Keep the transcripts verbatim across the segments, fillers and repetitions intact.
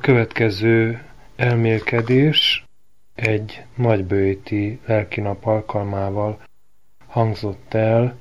következő elmélkedés egy nagybőjti lelkinap alkalmával hangzott el,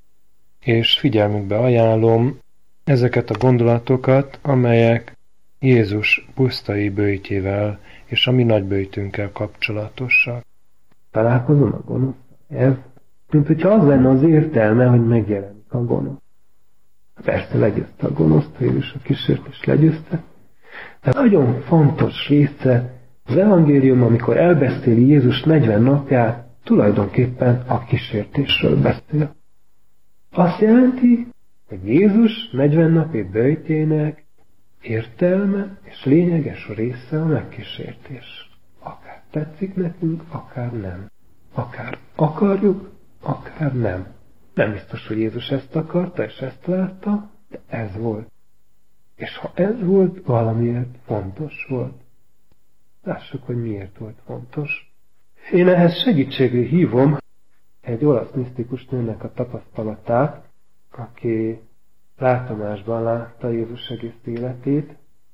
és figyelmükbe ajánlom ezeket a gondolatokat, amelyek Jézus pusztai bőjtjével és a mi nagybőjtünkkel kapcsolatosak. Találkozom a gonosz. Ez, mint hogyha az lenne az értelme, hogy megjelenik a gonosz. Persze legyőzte a gonoszt, Jézus a kísértést legyőzte. De nagyon fontos része az evangélium, amikor elbeszéli Jézus negyven napját, tulajdonképpen a kísértésről beszél. Azt jelenti, hogy Jézus negyven napi böjtjének értelme és lényeges része a megkísértés. Akár tetszik nekünk, akár nem. Akár akarjuk, akár nem. Nem biztos, hogy Jézus ezt akarta és ezt látta, de ez volt. És ha ez volt, valamiért fontos volt. Lássuk, hogy miért volt fontos. Én ehhez segítségül hívom egy olasz misztikus nőnek a tapasztalatát, aki látomásban látta Jézus egész életét,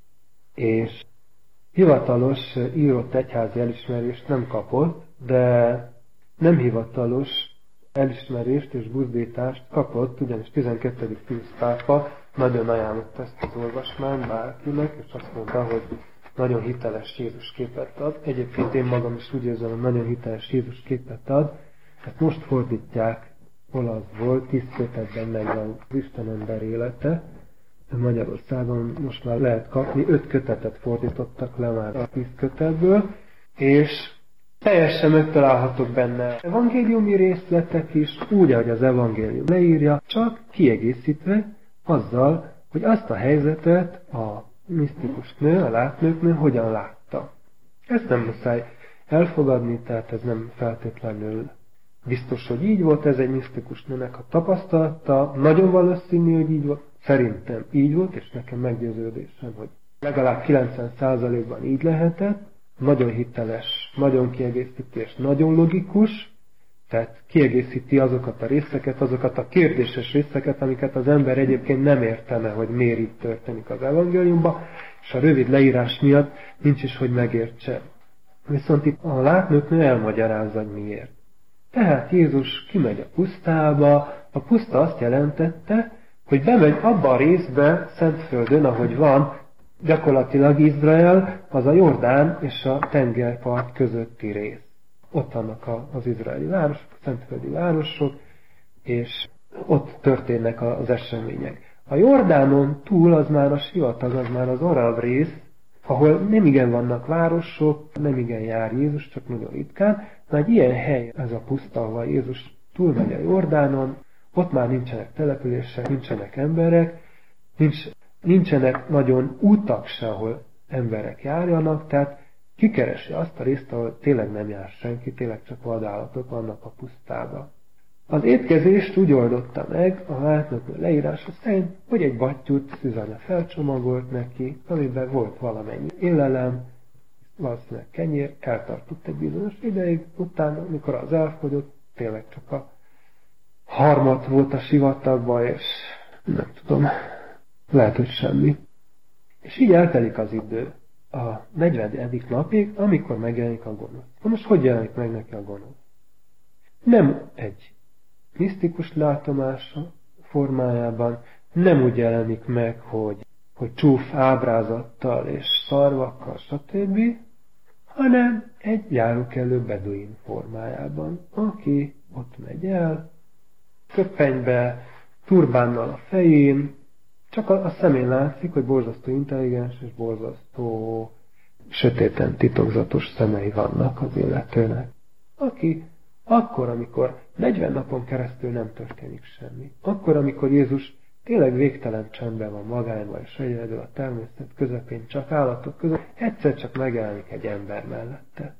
és hivatalos írott egyházi elismerést nem kapott, de nem hivatalos elismerést és buzdítást kapott, ugyanis tizenkettedik Piusz pápa nagyon ajánlott ezt az olvasmányt bárkinek, és azt mondta, hogy nagyon hiteles Jézus képet ad. Egyébként én magam is úgy érzem, hogy nagyon hiteles Jézus képet ad. Ezt most fordítják olaszból, tíz kötetben megvan az Istenember élete. Magyarországon most már lehet kapni, öt kötetet fordítottak le már a tíz kötetből, és teljesen megtalálhatok benne evangéliumi részletek is, úgy, ahogy az evangélium leírja, csak kiegészítve azzal, hogy azt a helyzetet a misztikus nő, a látnőknő hogyan látta. Ezt nem muszáj elfogadni, tehát ez nem feltétlenül biztos, hogy így volt, ez egy misztikus nőnek a tapasztalata, nagyon valószínű, hogy így volt, szerintem így volt, és nekem meggyőződésem, hogy legalább kilencven százalékban így lehetett, nagyon hiteles, nagyon kiegészítő és nagyon logikus, tehát kiegészíti azokat a részeket, azokat a kérdéses részeket, amiket az ember egyébként nem értene, hogy miért így történik az evangéliumban, és a rövid leírás miatt nincs is, hogy megértse. Viszont itt a látnőknő elmagyarázza, hogy miért. Tehát Jézus kimegy a pusztába, a puszta azt jelentette, hogy bemegy abba a részbe, Szentföldön, ahogy van, gyakorlatilag Izrael, az a Jordán és a tengerpart közötti rész. Ott vannak az izraeli városok, a szentföldi városok, és ott történnek az események. A Jordánon túl az már a sivatag, az már az arab rész, ahol nem igen vannak városok, nem igen jár Jézus, csak nagyon ritkán. Na egy ilyen hely, ez a puszta, ahol Jézus túlmegy a Jordánon, ott már nincsenek települések, nincsenek emberek, nincs, nincsenek nagyon utak se, ahol emberek járjanak, tehát kikeresi azt a részt, ahol tényleg nem jár senki, tényleg csak vadállatok vannak a pusztában. Az étkezést úgy oldotta meg a látnoknő leírása szerint, hogy egy battyút Szűzanya felcsomagolt neki, amiben volt valamennyi élelem, valószínűleg kenyér, eltartott egy bizonyos ideig, utána, amikor az elfogyott, tényleg csak a harmad volt a sivatagban, és nem tudom, lehet, hogy semmi. És így eltelik az idő a negyvenedik napig, amikor megjelenik a gonosz. Na most hogy jelenik meg neki a gonosz? Nem egy misztikus látomása formájában, nem úgy jelenik meg, hogy, hogy csúf ábrázattal és szarvakkal, stb., hanem egy járókelő beduin formájában, aki ott megy el, köpenybe, turbánnal a fején, csak a, a szemén látszik, hogy borzasztó intelligens és borzasztó sötéten titokzatos szemei vannak az illetőnek. Aki akkor, amikor negyven napon keresztül nem történik semmi, akkor, amikor Jézus tényleg végtelen csendben van magányban és egyedül a természet közepén, csak állatok között, egyszer csak megjelenik egy ember mellette.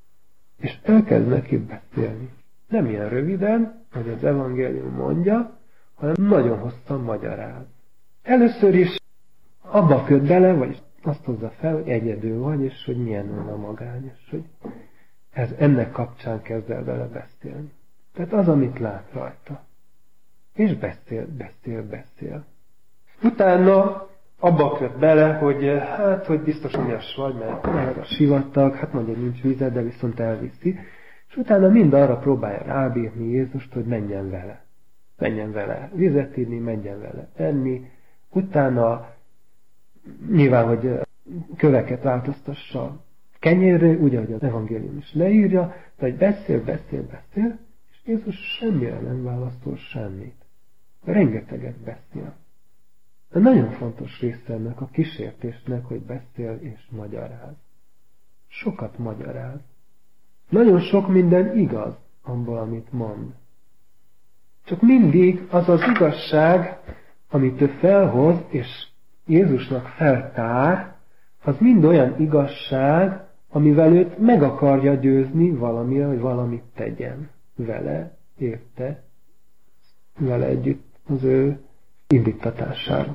És elkezd neki beszélni. Nem ilyen röviden, hogy az evangélium mondja, hanem nagyon hosszan magyaráz. Először is abba köt bele, vagy azt hozza fel, hogy egyedül vagy, és hogy milyen olyan a magány, és hogy ez ennek kapcsán kezd el vele beszélni. Tehát az, amit lát rajta. És beszél, beszél, beszél. Utána abba köt bele, hogy hát, hogy biztos ügyes vagy, mert lehet a sivatag, hát mondja, hogy nincs vized, de viszont elviszi. És utána mind arra próbálja rábírni Jézust, hogy menjen vele. Menjen vele vizet inni, menjen vele enni. Utána nyilván, hogy köveket változtassa kenyérre, úgy, ahogy az evangélium is leírja, de hogy beszél, beszél, beszél, és Jézus semmire nem válaszol semmit. Rengeteget beszél. De nagyon fontos része ennek a kísértésnek, hogy beszél és magyaráz. Sokat magyaráz. Nagyon sok minden igaz abból, amit mond. Csak mindig az az igazság, amit ő felhoz, és Jézusnak feltár, az mind olyan igazság, amivel őt meg akarja győzni valamire, hogy valamit tegyen vele, érte, vele együtt az ő indítatására.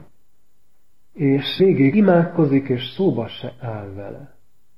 És végig imádkozik, és szóba se áll vele.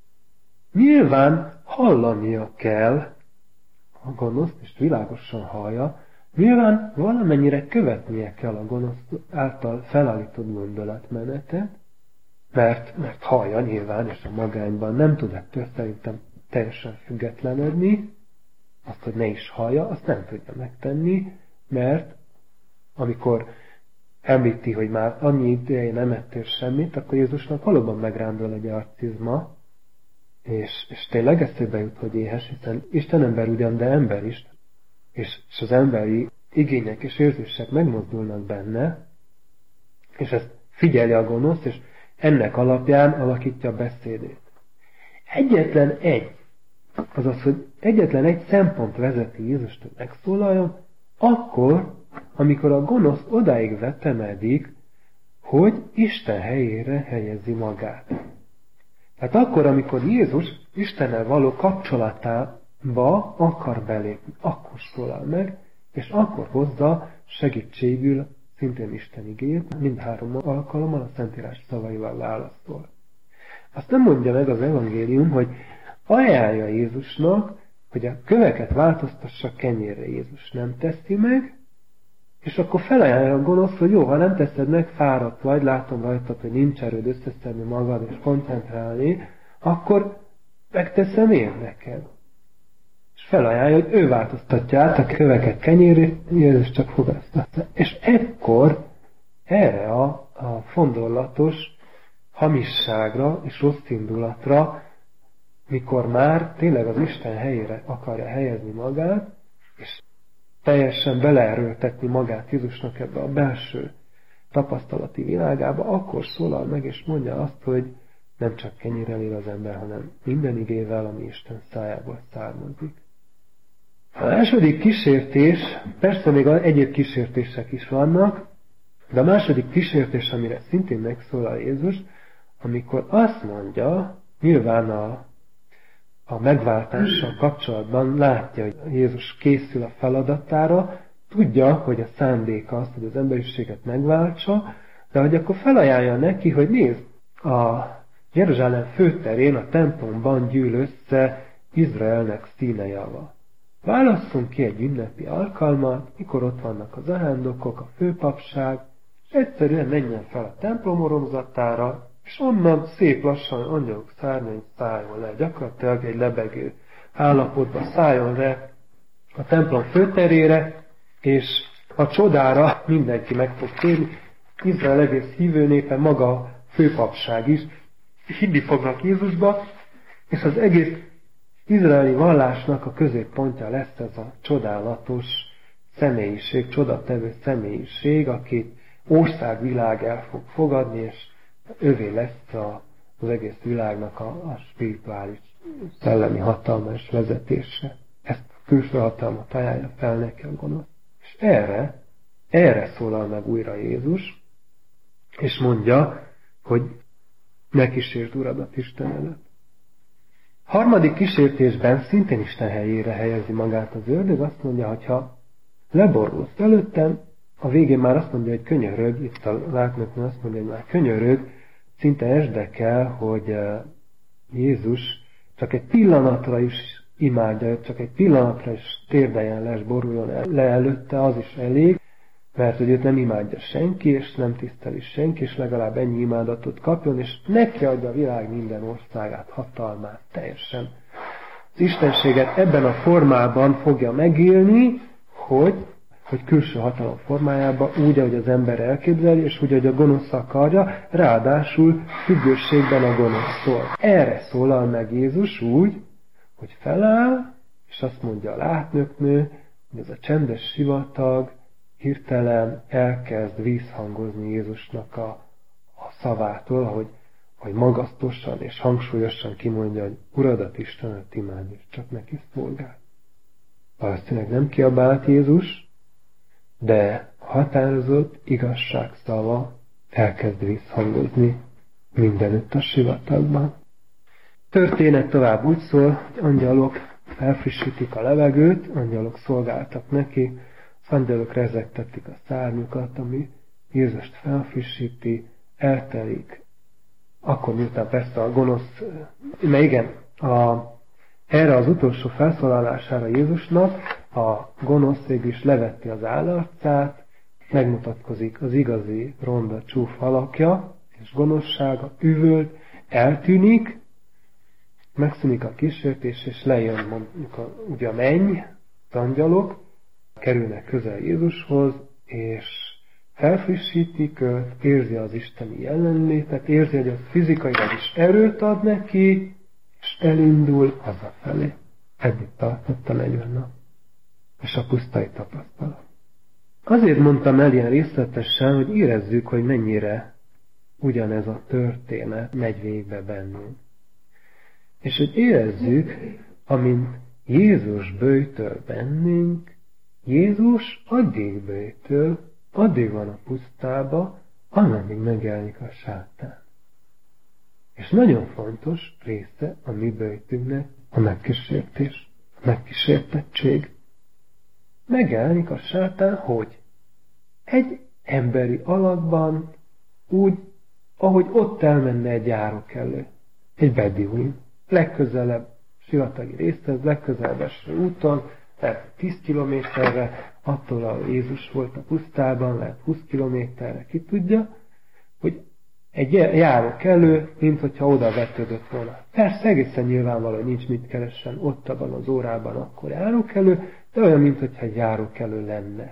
Nyilván hallania kell a gonoszt, és világosan hallja, nyilván valamennyire követnie kell a gonosz által felállított gondolatmenetet, mert, mert hallja nyilván, és a magányban nem tud ettől szerintem teljesen függetlenedni, azt, hogy ne is hallja, azt nem tudja megtenni, mert amikor említi, hogy már annyi ideje nem ettél semmit, akkor Jézusnak valóban megrándul egy arcizma, és, és tényleg eszébe jut, hogy éhes, hiszen Isten ember ugyan, de ember is, és, és az emberi igények és érzések megmozdulnak benne, és ezt figyeli a gonosz, és ennek alapján alakítja a beszédét. Egyetlen egy, azaz, hogy egyetlen egy szempont vezeti Jézust, hogy megszólaljon, akkor, amikor a gonosz odáig vetemedik, hogy Isten helyére helyezi magát. Tehát akkor, amikor Jézus Istennel való kapcsolatába akar belépni, akkor szólal meg, és akkor hozza segítségül szintén Isten igéjét, mindhárom alkalommal a Szentírás szavaival válaszol. Azt nem mondja meg az evangélium, hogy ajánlja Jézusnak, hogy a köveket változtassa kenyérre. Jézus nem teszi meg, és akkor felajánlja a gonosz, hogy jó, ha nem teszed meg, fáradt vagy, látom rajtad, hogy nincs erőd összeszedni magad és koncentrálni, akkor megteszem én neked. És felajánlja, hogy ő változtatja át a köveket kenyérre, Jézus csak fogasztatta. És ekkor erre a, a fondorlatos hamisságra és rossz indulatra, mikor már tényleg az Isten helyére akarja helyezni magát, és teljesen beleerőltetni magát Jézusnak ebbe a belső tapasztalati világába, akkor szólal meg, és mondja azt, hogy nem csak kenyérrel él az ember, hanem minden igével, ami Isten szájából származik. A második kísértés, persze még egyéb kísértések is vannak, de a második kísértés, amire szintén megszólal Jézus, amikor azt mondja, nyilván a a megváltással kapcsolatban látja, hogy Jézus készül a feladatára, tudja, hogy a szándéka az, hogy az emberiséget megváltsa, de hogy akkor felajánlja neki, hogy nézd, a Jeruzsálem főterén, a templomban gyűl össze Izraelnek színejava. Válasszunk ki egy ünnepi alkalmat, mikor ott vannak az ahándokok, a főpapság, és egyszerűen menjen fel a templom oromzatára, és onnan szép lassan angyalok szárnyai szálljon le, gyakorlatilag egy lebegő állapotba szálljon le a templom főterére, és a csodára mindenki meg fog térni, Izrael egész hívő népe, maga a főpapság is hinni fognak Jézusba, és az egész izraeli vallásnak a középpontja lesz ez a csodálatos személyiség, csodatevő személyiség, akit országvilág el fog fogadni, és ővé lesz a, az egész világnak a, a spirituális, szellemi hatalma és vezetése. Ezt a külső hatalmat ajánlja fel neki a gonosz. És erre, erre szólal meg újra Jézus, és mondja, hogy ne kísérd Uradat, Isten előtt. Harmadik kísértésben szintén Isten helyére helyezi magát az ördög, azt mondja, hogy ha leborulsz előttem, a végén már azt mondja, hogy könyörög, itt a látnoknál azt mondja, hogy már könyörög, szinte esdek el, hogy Jézus csak egy pillanatra is imádja, csak egy pillanatra is térdeljen le, és boruljon le előtte, az is elég, mert hogy őt nem imádja senki, és nem tiszteli senki, és legalább ennyi imádatot kapjon, és neki adja a világ minden országát, hatalmát, teljesen. Az istenséget ebben a formában fogja megélni, hogy, hogy külső hatalom formájában, úgy, ahogy az ember elképzeli, és úgy, ahogy a gonosz akarja, ráadásul függőségben a gonosztól. Erre szólal meg Jézus úgy, hogy feláll, és azt mondja a látnöknő, hogy ez a csendes sivatag hirtelen elkezd vízhangozni Jézusnak a, a szavától, hogy, hogy magasztosan és hangsúlyosan kimondja, hogy Uradat, Istenet imádj, és csak neki szolgál. Valószínűleg nem kiabált Jézus, de határozott igazságszava elkezd vízhangozni mindenütt a sivatagban. Történet tovább úgy szól, hogy angyalok felfrissítik a levegőt, angyalok szolgáltak neki, az angyalok rezegtetik a szárnyukat, ami Jézust felfrissíti, eltelik. Akkor miután persze a gonosz, mert igen, a, erre az utolsó felszólalására Jézusnak a gonosz végül is levetti az állarcát, megmutatkozik az igazi ronda csúf alakja, és gonoszsága üvölt, eltűnik, megszűnik a kísértés, és lejön mondjuk a, ugye a menny, az angyalok, kerülnek közel Jézushoz, és felfrissítik őt, érzi az isteni jelenlétet, érzi, hogy az fizikailag is erőt ad neki, és elindul hazafelé. Eddig tartott a negyven nap. És a pusztai tapasztalat. Azért mondtam el ilyen részletesen, hogy érezzük, hogy mennyire ugyanez a történet megy végbe bennünk. És hogy érezzük, amint Jézus böjtöl bennünk, Jézus addig böjtöl, addig van a pusztába, ameddig megjelenik a sátán. És nagyon fontos része a mi böjtünknek a megkísértés, a megkísértettség. Megjelenik a sátán, hogy egy emberi alakban, úgy, ahogy ott elmenne egy járok elő, egy beduin, legközelebb sivatagi részhez, legközelebb eső úton, lehet tíz kilométerre, attól, ahol Jézus volt a pusztában, lehet húsz kilométerre, ki tudja, hogy egy járok elő, mint hogyha oda vetődött volna. Persze egészen nyilvánvaló, hogy nincs mit keressen, ott abban az órában akkor járok elő, de olyan, mint hogyha egy járok elő lenne.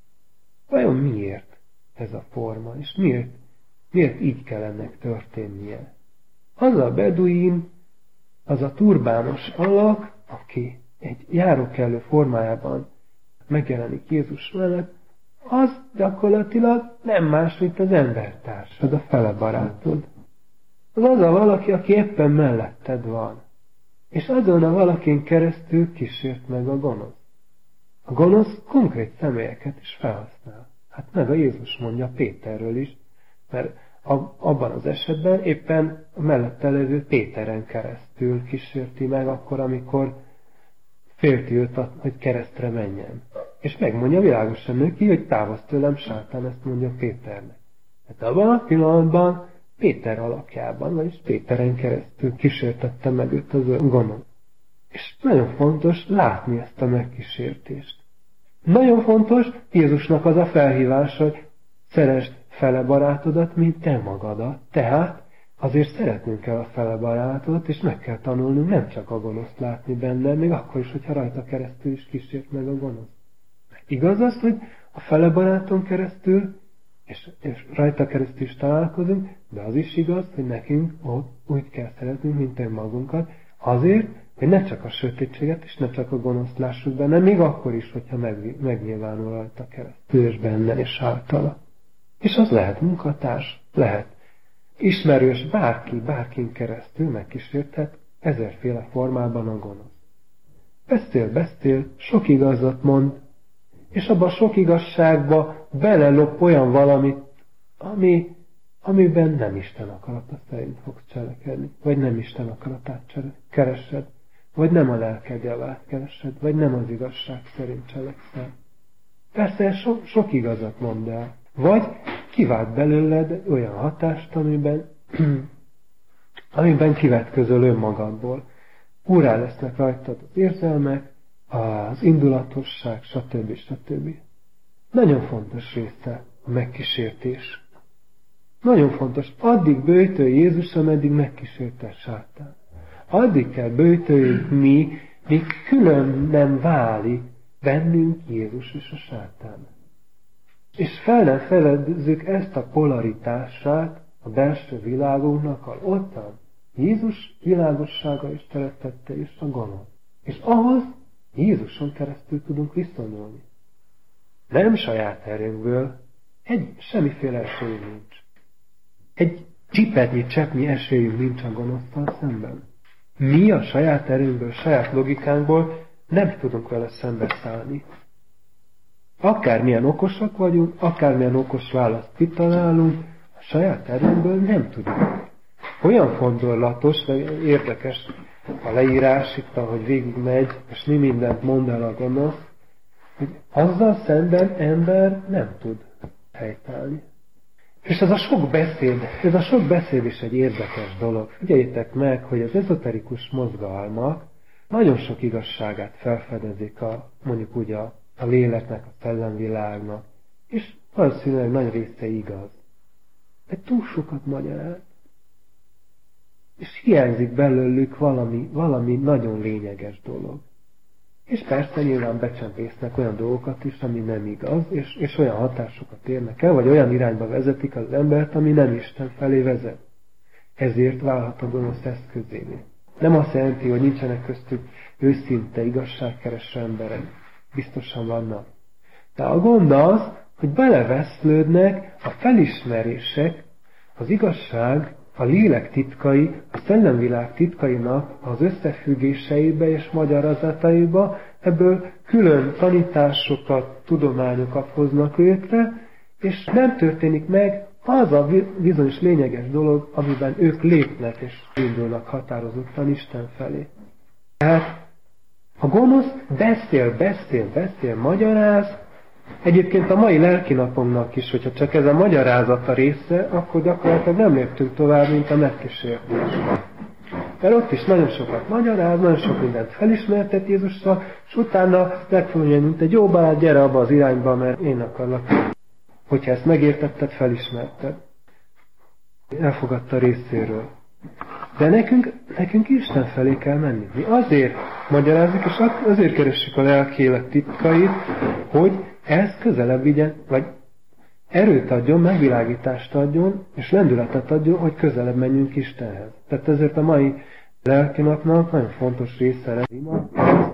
Vajon miért ez a forma, és miért, miért így kell ennek történnie? Az a beduin, az a turbános alak, aki egy járókelő formájában megjelenik Jézus mellett, az gyakorlatilag nem más, mint az embertársad, a fele barátod. Az az a valaki, aki éppen melletted van. És azon a valakin keresztül kísért meg a gonosz. A gonosz konkrét személyeket is felhasznál. Hát meg a Jézus mondja Péterről is, mert abban az esetben éppen a mellette levő Péteren keresztül kísérti meg akkor, amikor félti őt, hogy keresztre menjen. És megmondja világosan neki, hogy távozz tőlem, sátán, ezt mondja Péternek. Hát abban a pillanatban Péter alakjában, vagyis Péteren keresztül kísértette meg őt az gonosz. És nagyon fontos látni ezt a megkísértést. Nagyon fontos Jézusnak az a felhívás, hogy szeresd fele barátodat, mint te magadat. Tehát azért szeretnünk kell a fele barátodat, és meg kell tanulnunk nem csak a gonoszt látni benne, még akkor is, hogyha rajta keresztül is kísért meg a gonosz. Igaz az, hogy a fele baráton keresztül, és, és rajta keresztül is találkozunk, de az is igaz, hogy nekünk ott úgy kell szeretnünk, mint önmagunkat, azért, hogy ne csak a sötétséget, és ne csak a gonoszt lássuk benne, még akkor is, hogyha meg, megnyilvánul rajta keresztül, és benne, és általa. És az lehet munkatárs, lehet ismerős, bárki, bárkin keresztül megkísérthet ezerféle formában a gonosz. Beszél, beszél, sok igazat mond, és abban sok igazságba belelop olyan valamit, ami, amiben nem Isten akarata szerint fogsz cselekedni, vagy nem Isten akaratát keresed, vagy nem a lelked javát keresed, vagy nem az igazság szerint cselekszel. Persze so, sok igazat mond el, vagy kivált belőled olyan hatást, amiben, amiben kivetközöl önmagadból. Úrrá lesznek rajtad az érzelmek, az indulatosság, stb. stb. Nagyon fontos része a megkísértés. Nagyon fontos. Addig böjtöl Jézus, ameddig megkísérte a sátán. Addig kell böjtöljünk mi, míg külön nem válik bennünk Jézus és a sátán. És fel nem fedezzük ezt a polaritását a belső világunknak, ahol ott van Jézus világossága és teremtette és a gonosz. És ahhoz Jézuson keresztül tudunk viszonyulni. Nem saját erőnkből, egy semmiféle esélyünk nincs. Egy csipetnyi, cseppnyi esélyünk nincs a gonosztal szemben. Mi a saját erőnkből, saját logikánkból nem tudunk vele szembeszállni. Akármilyen okosak vagyunk, akármilyen okos választ kitalálunk, a saját erőnkből nem tudjuk. Olyan fondorlatos, vagy érdekes a leírás itt, ahogy végigmegy, és mi mindent mond el a gonosz, hogy azzal szemben ember nem tud helytállni. És ez a sok beszéd, ez a sok beszéd is egy érdekes dolog. Figyeljétek meg, hogy az ezoterikus mozgalmak nagyon sok igazságát felfedezik a, mondjuk úgy a, a léleknek, a szellemvilágnak, és valószínűleg nagy része igaz. De túl sokat magyaráz. És hiányzik belőlük valami, valami nagyon lényeges dolog. És persze nyilván becsempésznek olyan dolgokat is, ami nem igaz, és, és olyan hatásokat érnek el, vagy olyan irányba vezetik az embert, ami nem Isten felé vezet. Ezért válhat a gonosz eszközévé. Nem azt jelenti, hogy nincsenek köztük őszinte, igazságkereső emberek. Biztosan vannak. De a gond az, hogy beleveszlődnek a felismerések, az igazság, a lélek titkai, a szellemvilág titkainak az összefüggéseibe és magyarázataiba, ebből külön tanításokat, tudományokat hoznak létre, és nem történik meg az a bizonyos lényeges dolog, amiben ők lépnek és indulnak határozottan Isten felé. Tehát a gonosz beszél, beszél, beszél, magyaráz. Egyébként a mai lelkinapomnak is, hogyha csak ez a magyarázata része, akkor gyakorlatilag nem léptünk tovább, mint a megkísértés. Mert ott is nagyon sokat magyaráz, nagyon sok mindent felismertet Jézussal, és utána megfogja, mint egy jó barát, gyere abba az irányba, mert én akarlak. Hogyha ezt megértetted, felismerted. Elfogadta részéről. De nekünk, nekünk Isten felé kell menni. Mi azért magyarázzuk, és azért keressük a lelki élet titkait, hogy ez közelebb vigyen, vagy erőt adjon, megvilágítást adjon, és lendületet adjon, hogy közelebb menjünk Istenhez. Tehát ezért a mai lelkinapnak nagyon fontos része az ima,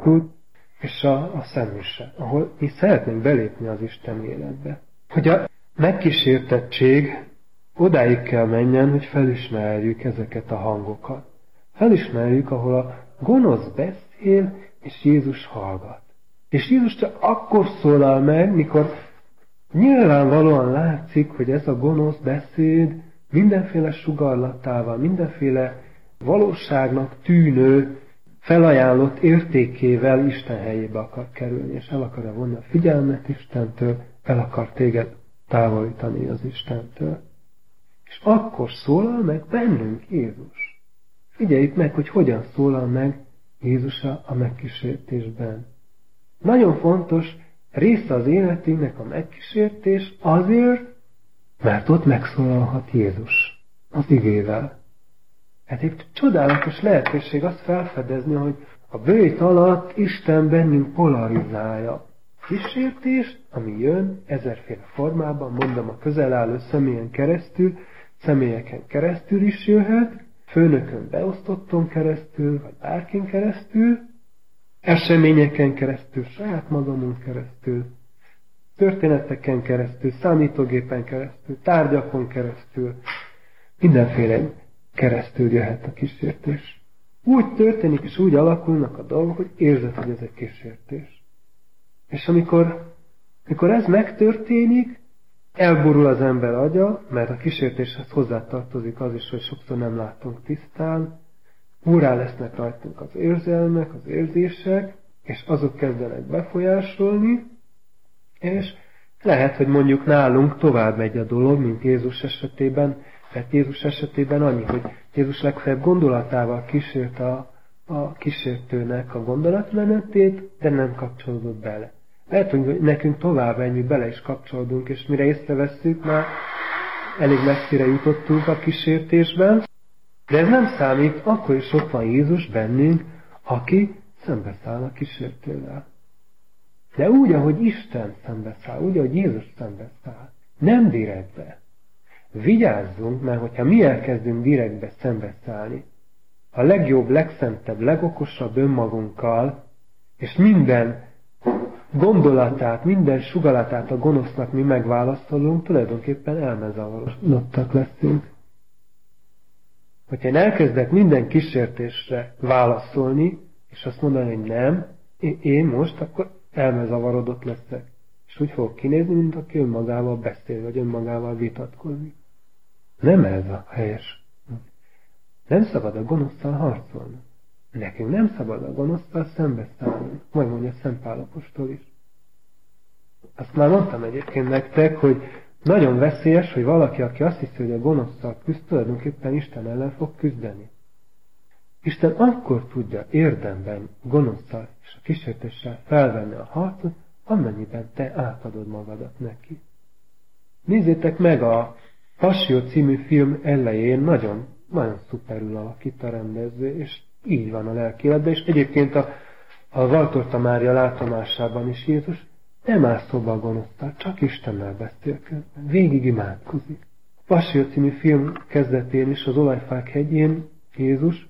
és a, a szemmise, ahol mi szeretnénk belépni az Isten életbe. Hogy a megkísértettség odáig kell menjen, hogy felismerjük ezeket a hangokat. Felismerjük, ahol a gonosz beszél, és Jézus hallgat. És Jézus csak akkor szólal meg, mikor nyilvánvalóan látszik, hogy ez a gonosz beszéd mindenféle sugallatával, mindenféle valóságnak tűnő, felajánlott értékével Isten helyébe akar kerülni, és el akarja vonni a figyelmet Istentől, el akar téged távolítani az Istentől. És akkor szólal meg bennünk Jézus. Figyeljük meg, hogy hogyan szólal meg Jézus a megkísértésben. Nagyon fontos része az életünknek a megkísértés azért, mert ott megszólalhat Jézus az igével. Hát egy csodálatos lehetőség azt felfedezni, hogy a bőjt alatt Isten bennünk polarizálja. Kísértést, ami jön ezerféle formában, mondom a közel álló személyen keresztül, személyeken keresztül is jöhet, főnökön beosztotton keresztül, vagy bárkin keresztül, eseményeken keresztül, saját magamon keresztül, történeteken keresztül, számítógépen keresztül, tárgyakon keresztül, mindenféle keresztül jöhet a kísértés. Úgy történik és úgy alakulnak a dolgok, hogy érzed, hogy ez egy kísértés. És amikor, amikor ez megtörténik, elborul az ember agya, mert a kísértéshez hozzátartozik az is, hogy sokszor nem látunk tisztán, úrrá lesznek rajtunk az érzelmek, az érzések, és azok kezdenek befolyásolni, és lehet, hogy mondjuk nálunk tovább megy a dolog, mint Jézus esetében, mert Jézus esetében annyi, hogy Jézus legfeljebb gondolatával kísért a, a kísértőnek a gondolatmenetét, de nem kapcsolódott bele. Lehet, hogy nekünk tovább egy, mi bele is kapcsolódunk, és mire észrevesszük, már elég messzire jutottunk a kísértésben, de ez nem számít, akkor is ott van Jézus bennünk, aki szembeszáll a kísértővel. De úgy, ahogy Isten szembeszáll, úgy, ahogy Jézus szembeszáll, nem direktbe. Vigyázzunk, mert hogyha mi elkezdünk direktbe szembeszállni, a legjobb, legszentebb, legokosabb önmagunkkal, és minden gondolatát, minden sugalatát a gonosznak mi megválaszolunk, tulajdonképpen elmezavarodottak leszünk. Hogyha én elkezdek minden kísértésre válaszolni, és azt mondani, hogy nem, én most akkor elmezavarodott leszek. És úgy fogok kinézni, mint aki önmagával beszél, vagy önmagával vitatkozik. Nem ez a helyes. Nem szabad a gonoszszal harcolni. Nekünk nem szabad a gonoszszal szembeszállni. Majd mondja Szent Pál apostol is. Azt már mondtam egyébként nektek, hogy nagyon veszélyes, hogy valaki, aki azt hiszi, hogy a gonoszszal küzd, tulajdonképpen Isten ellen fog küzdeni. Isten akkor tudja érdemben gonoszszal és a kísértéssel felvenni a harcot, amennyiben te átadod magadat neki. Nézzétek meg, a Passió című film elején nagyon, nagyon szuperül alakít a rendező, és így van a lelkéletben, és egyébként a, a Valtorta Mária látomásában is Jézus nem áll szóba a gonosztal, csak Istennel beszél közben, végig imádkozik. A Passió című film kezdetén is az Olajfák hegyén Jézus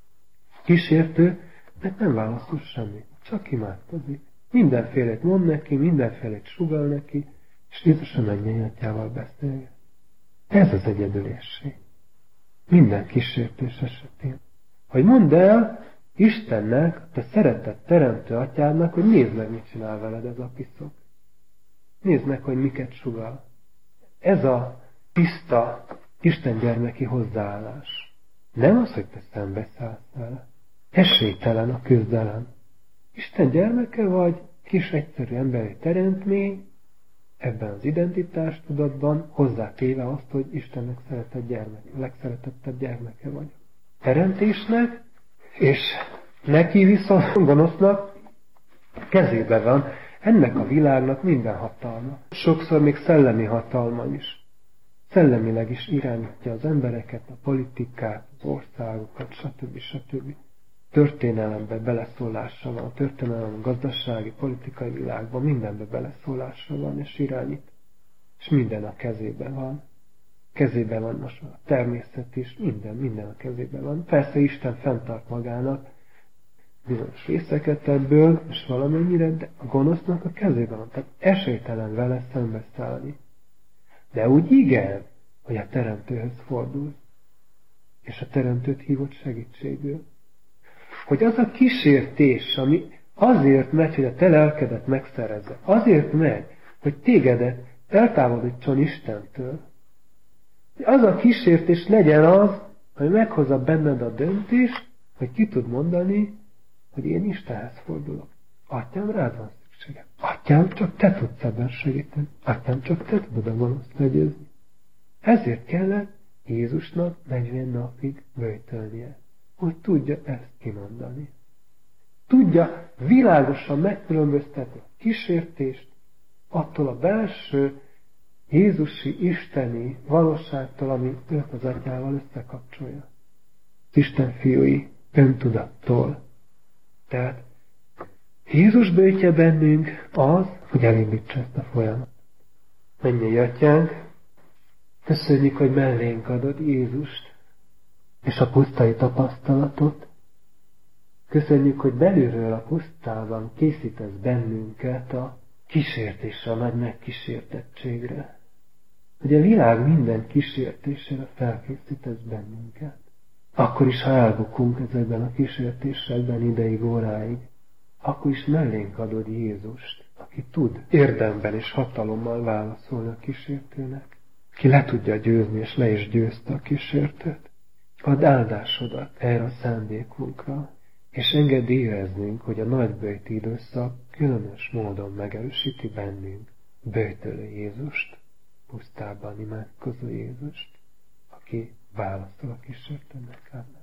kísértő, mert nem válaszol semmit, csak imádkozik. Mindenfélét mond neki, mindenfélét sugal neki, és Jézus a mennyei atyával beszélget. Ez az egyedülésség. Minden kísértés esetén. Hogy mondd el Istennek, te szeretett teremtő atyádnak, hogy nézd meg, mit csinál veled ez a piszok. Nézd meg, hogy miket sugal. Ez a tiszta Isten gyermeki hozzáállás. Nem az, hogy te szembeszállsz vele. Esélytelen a küzdelem. Isten gyermeke vagy, kis egyszerű emberi teremtmény, ebben az identitástudatban hozzátéve azt, hogy Istennek szeretett gyermeke, legszeretettebb gyermeke vagy. Teremtésnek, és neki viszont gonosznak kezébe van ennek a világnak minden hatalma. Sokszor még szellemi hatalma is. Szellemileg is irányítja az embereket, a politikát, az országokat, stb. stb. Történelembe beleszólása van, a történelem, gazdasági, politikai világban mindenbe beleszólása van, és irányít. És minden a kezében van. Kezében van most a természet is, minden, minden a kezében van. Persze Isten fenntart magának bizonyos részeket ebből, és valamennyire, de a gonosznak a kezében van. Tehát esélytelen vele szembeszállni. De úgy igen, hogy a teremtőhöz fordul, és a teremtőt hívott segítségül. Hogy az a kísértés, ami azért megy, hogy a te lelkedet megszerezze, azért megy, hogy tégedet eltávolítson Istentől. Az a kísértés legyen az, hogy meghozza benned a döntést, hogy ki tud mondani, hogy én Istenhez fordulok. Atyám, rád van szükségem. Atyám, csak te tudsz ebben segíteni. Atyám, csak te tudod a gonoszt legyőzni. Ezért kellett Jézusnak negyven napig böjtölnie, hogy tudja ezt kimondani. Tudja világosan megkülönböztetni a kísértést attól a belső jézusi, isteni valóságtól, ami őt az atyával összekapcsolja. Az Isten fiúi öntudattól. Tehát Jézus böjtje bennünk az, hogy elindítsa ezt a folyamatot. Mennyei atyánk, köszönjük, hogy mellénk adod Jézust, és a pusztai tapasztalatot. Köszönjük, hogy belülről a pusztában készítesz bennünket a kísértésre, a nagy megkísértettségre. Hogy a világ minden kísértésére felkészítesz bennünket. Akkor is, ha elbukunk ezekben a kísértésekben ideig, óráig, akkor is mellénk adod Jézust, aki tud érdemben és hatalommal válaszolni a kísértőnek. Ki le tudja győzni, és le is győzte a kísértőt. Add áldásodat erre a szándékunkra, és engedd éreznünk, hogy a nagy böjti időszak különös módon megerősíti bennünk böjtölő Jézust, pusztában imádkozó Jézust, aki válaszol a kísértőnek. Amen.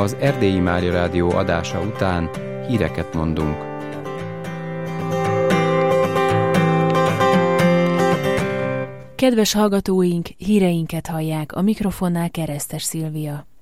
Az Erdélyi Mária Rádió adása után híreket mondunk. Kedves hallgatóink, híreinket hallják, a mikrofonnál Keresztes Szilvia.